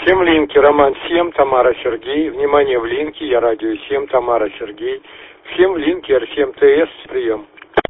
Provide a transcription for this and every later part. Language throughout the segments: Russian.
Всем в линке Роман 7, Тамара Сергей. Внимание в линке, я радио 7, Тамара Сергей. Всем в линке R7TS, прием.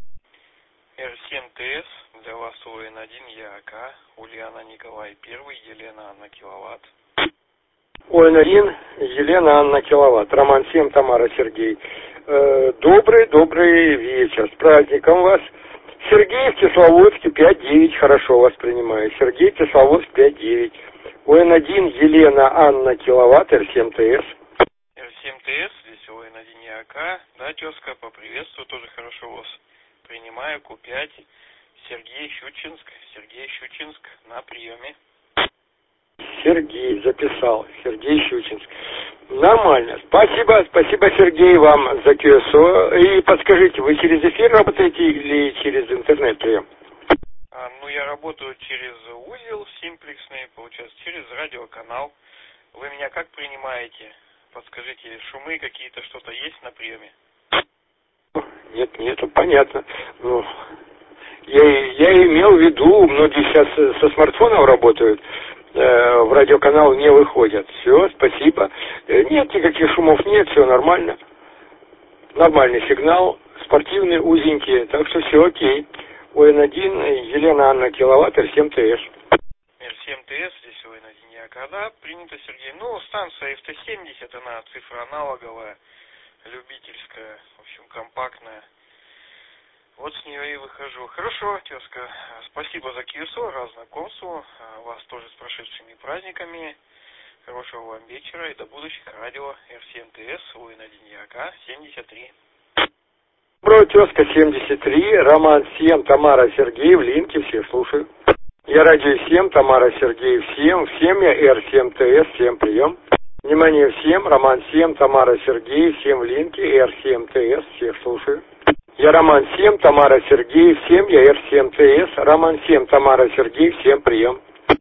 R7TS, для вас ОН1, я АК, Ульяна Николай 1, Елена Анна Киловатт. ОН1, Елена Анна Киловатт, Роман 7, Тамара Сергей. Добрый вечер, с праздником вас. Сергей в Кисловодске 5-9, хорошо вас принимаю. Сергей Кисловодск 5-9. ОН1, Елена Анна Киловатт, R7TS. R7TS, здесь ОН1, я АК. Да, тезка, поприветствую, тоже хорошо вас принимаю. Q5, Сергей Щучинск на приеме. Сергей записал, Сергей Щучинск. Нормально. Спасибо, Сергей, вам за QSO. И подскажите, вы через эфир работаете или через интернет прием? Я работаю через узел симплексный, получается, через радиоканал. Вы меня как принимаете? Подскажите, шумы какие-то, что-то есть на приеме? Нет, понятно. Я имел в виду, многие сейчас со смартфонов работают, в радиоканал не выходят. Все, спасибо. Нет, никаких шумов нет, все нормально. Нормальный сигнал, спортивный, узенький, так что все окей. ОН1, Елена Анна Киловатт, R7TS. R7TS, здесь ОН1 ЯК, да, принято, Сергей. Станция FT70, она цифра аналоговая, любительская, в общем, компактная. Вот с нее и выхожу. Хорошо, тезка, спасибо за QSO, рад знакомству, вас тоже с прошедшими праздниками. Хорошего вам вечера и до будущих радио R7TS, ОН1 ЯК, 73. Доброго, тезка 73, Роман 7, Тамара Сергей, в линке, всех слушаю. Я радио 7, Тамара Сергей, всем я R7TS, всем прием. Внимание всем, Роман 7, Тамара Сергей, всем в линке, R7TS, всех слушаю. Я Роман 7, Тамара Сергей, всем я R7TS, Роман 7, Тамара Сергей, всем прием.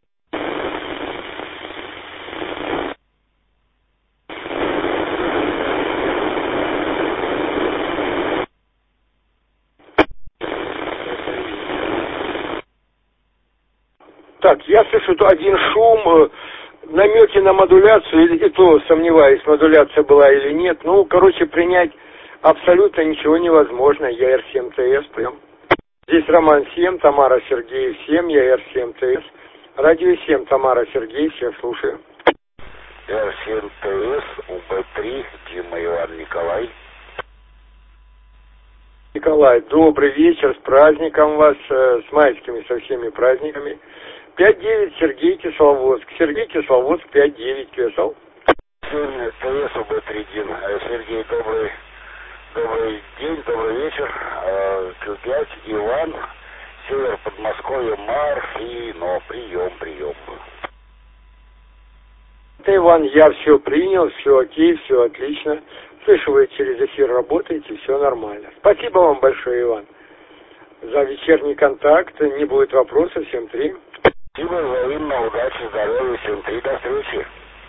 Так, я слышу один шум, намеки на модуляцию, и то сомневаюсь, модуляция была или нет. Принять абсолютно ничего невозможно. Я R7TS, прям. Здесь Роман 7, Тамара Сергей, всем, я R7TS. Радио 7, Тамара Сергей, всех слушаю. R7TS, УБ3, Дима Иван Николай. Николай, добрый вечер, с праздником вас, с майскими со всеми праздниками. 5-9, Сергей Кисловодск. Сергей Кисловодск, 5-9, QSL. ТС УБ3, Дим. Сергей, добрый день, добрый вечер. Q5, Иван, север Подмосковья, Марс и, прием. Это Иван, я все принял, все окей, все отлично. Слышу, вы через эфир работаете, все нормально. Спасибо вам большое, Иван, за вечерний контакт. Не будет вопросов, всем 3. Спасибо, взаимно, удачи, здоровья, всем 3, до встречи.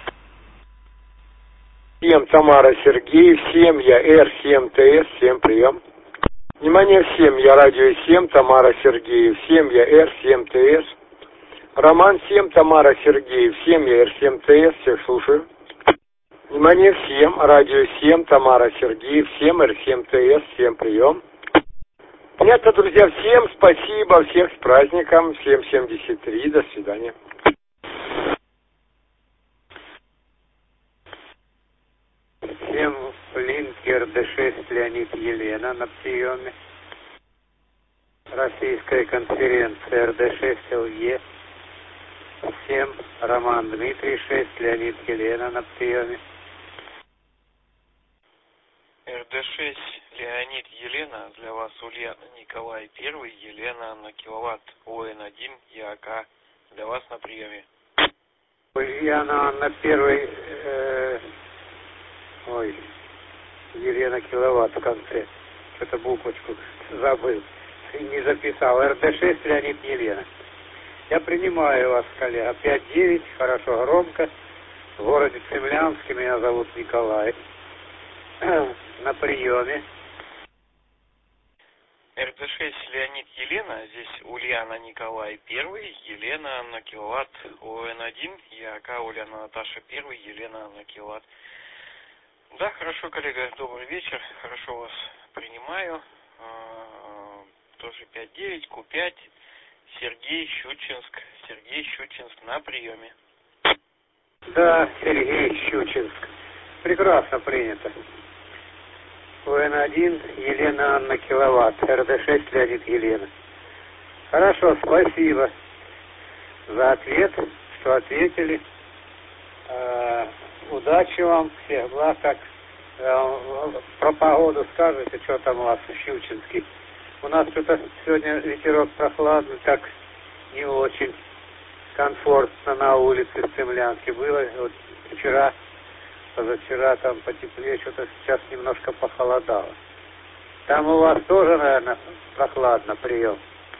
Всем Тамара Сергей, всем я R7TS, всем прием. Внимание всем, я радио 7, Тамара Сергей, всем я R7TS. Роман 7, Тамара Сергей, всем я R7TS, всех слушаю. Внимание всем, радио 7, Тамара Сергей, всем R7TS, всем прием. Понятно, друзья, всем спасибо, всех с праздником, всем 73, до свидания. Всем в линке РД6 Леонид Елена на приеме. Российская конференция РД6 ЛЕ. Всем Роман Дмитрий 6, Леонид Елена на приеме. РД6 Леонид Елена, для вас Ульяна Николай 1, Елена Анна Киловатт, ОН1 ЯК, для вас на приеме. Ульяна Анна 1, Елена Киловатт в конце. Что-то буквочку забыл, не записал. РД6 Леонид Елена. Я принимаю вас, коллега. 5-9, хорошо, громко. В городе Цемлянске, меня зовут Николай. На приеме. РД6 Леонид Елена, здесь Ульяна Николай 1, Елена Анна Киловатт, ОН1, ЯК Ульяна Наташа 1, Елена Анна Киловатт. Да, хорошо, коллега, добрый вечер, хорошо вас принимаю. Тоже 5-9, Q5, Сергей Щучинск на приеме. Да, Сергей Щучинск. Прекрасно принято. ОН1 Елена Анна Киловатт, РД6 Леонид Елена. Хорошо, спасибо за ответ, что ответили. Удачи вам, всех благ. Так, про погоду скажете, что там у вас в Щучинске. У нас что-то сегодня ветерок прохладный, так не очень комфортно на улице в Цемлянске было. Вот вчера, позавчера там потеплее, что-то сейчас немножко похолодало. Там у вас тоже, наверное, прохладно прием.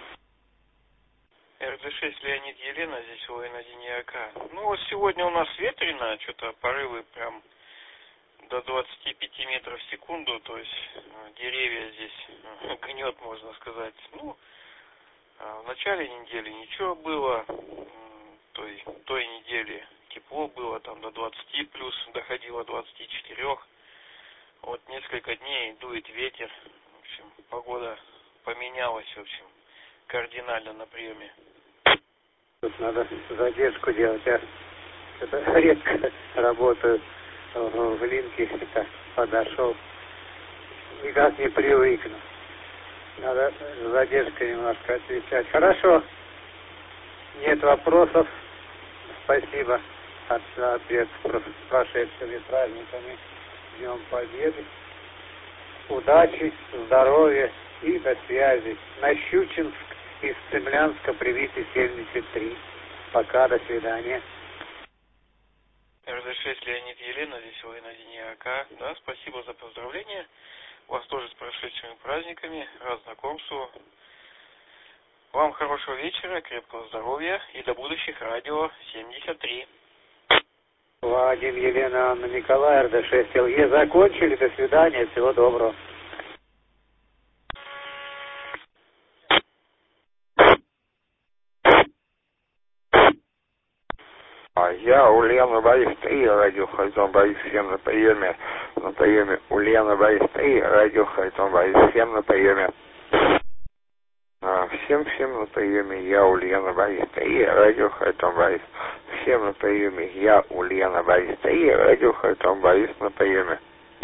РД6 Леонид Елена, здесь ОН1 ЯК. Ну вот сегодня у нас ветрено, что-то порывы прям до 25 метров в секунду, то есть деревья здесь гнет, можно сказать. Ну, в начале недели ничего было, той недели тепло было, там до 20 плюс, доходило 24. Вот несколько дней дует ветер, в общем, погода поменялась, в общем, кардинально на приеме. Тут надо задержку делать, я что-то редко работаю в линке, так подошел, никак не привыкну. Надо с задержкой немножко отвечать. Хорошо, нет вопросов. Спасибо за ответ с прошедшими праздниками, Днем Победы. Удачи, здоровья и до связи. На Щучинск из Цемлянска привитый 73. Пока, до свидания. РД6 Леонид Елена, здесь ОН1 ЯК. Да, спасибо за поздравления. Вас тоже с прошедшими праздниками. Рад знакомству. Вам хорошего вечера, крепкого здоровья и до будущих радио 73. Вадим, Елена, Анна, Николай, РД6 ЛЕ. Закончили. До свидания. Всего доброго. Я Ульяна Борис 3, радио Хайтон Борис 7 на приеме Ульяна Борис 3, радио Хайтон Борис 7 на приеме. Всем на приеме, я Ульяна Борис 3, радио Хайтон Борис. Всем на приеме, я Ульяна Борис 3, радио Хайтон Борис на приеме.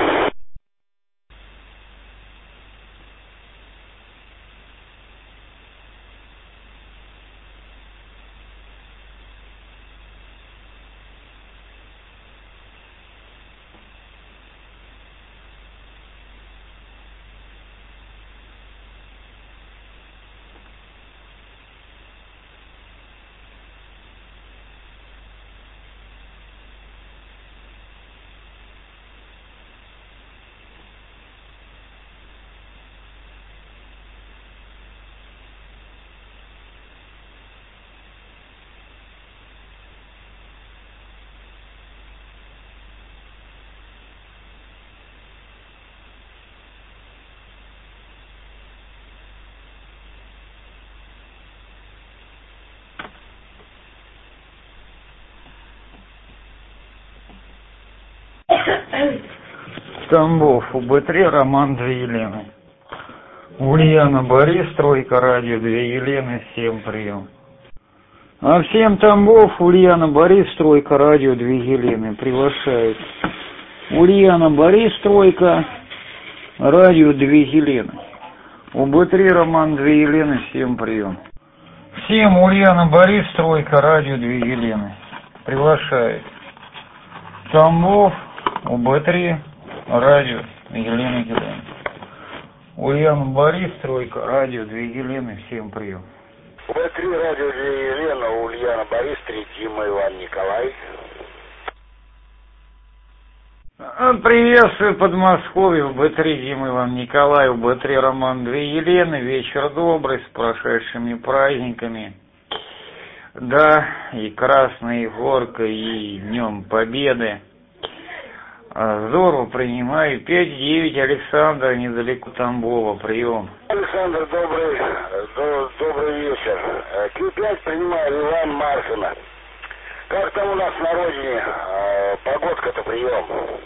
Тамбов, УБ3, Роман, 2 Елены. Ульяна, Борис, тройка, радио, 2 Елены, всем прием. А всем Тамбов, Ульяна, Борис, тройка, радио, 2 Елены, приглашает. Ульяна, Борис, тройка, радио, 2 Елены. УБ3, Роман, 2 Елены, всем прием. Всем Ульяна, Борис, тройка, радио, 2 Елены, приглашает. Тамбов, УБ3, радио, Елена Елена. Ульяна, Борис, тройка, радио, 2 Елены, всем прием. УБ3, радио 2 Елена, Ульяна, Борис 3, Дима, Иван, Николай. Приветствую Подмосковье, УБ3, Дима, Иван, Николай, УБ3, Роман, 2 Елены. Вечер добрый, с прошедшими праздниками. Да, и Красной Горкой, и Днем Победы. Здорово, принимаю. 5-9, Александр, недалеко Тамбова, прием. Александр, добрый вечер. Q5 принимаю, Иван Марфина. Как там у нас на родине? Погодка-то прием.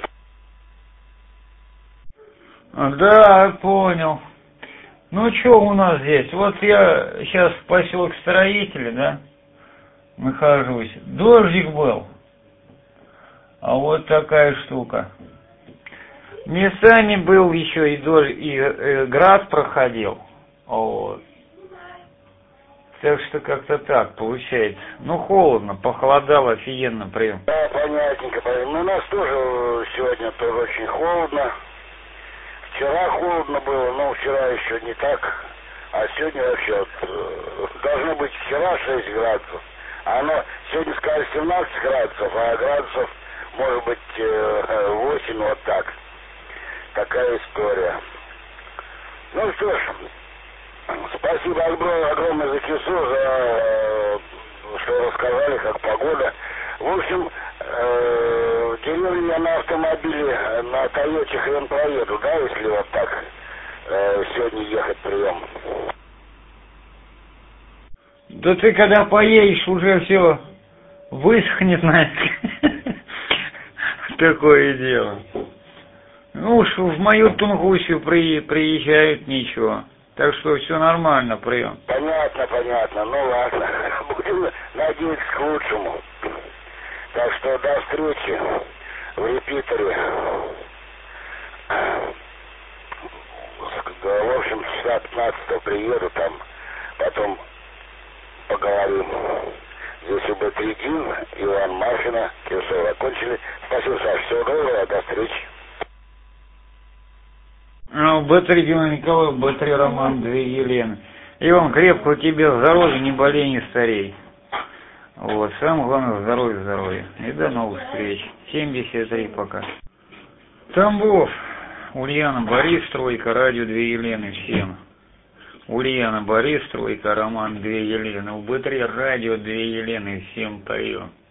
Да, понял. Ну, что у нас здесь? Вот я сейчас в поселке Строители, да, нахожусь. Дождик был. А вот такая штука. Местами был еще и дождь, и град проходил. Вот. Так что как-то так получается. Ну, холодно, похолодало офигенно прям. Да, понятненько. Ну, у нас тоже сегодня тоже очень холодно. Вчера холодно было, но вчера еще не так. А сегодня вообще вот, должно быть вчера 6 градусов. А оно сегодня сказали 17 градусов, а градусов может быть 8, вот так. Такая история. Ну что ж, спасибо огромное за часу, за что рассказали, как погода. В общем, в деревню я на автомобиле, на Тойоте хрен проеду, да, если вот так сегодня ехать прием. Да ты когда поедешь, уже все высохнет, нафиг. Такое дело. Ну уж в мою Тунгусью приезжают, ничего. Так что все нормально, прием. Понятно. Ну ладно. Будем надеяться к лучшему. Так что до встречи в репитере. В общем, часа 15 приеду там, потом поговорим. Здесь УБ-3-1, Иван Марфина, Кирсов окончили. Спасибо, Саша, всего доброго, до встречи. Б3 Николай, Б3 Роман, 2 Елены. Иван, крепкого тебе здоровья, не болей, не старей. Вот, самое главное, здоровье. И до новых встреч. 73 пока. Тамбов, Ульяна, Борис, Стройка, радио 2 Елены, всем. Ульяна, Борис, Стройка, Роман, 2 Елены. УБ3 радио 2 Елены, всем прием.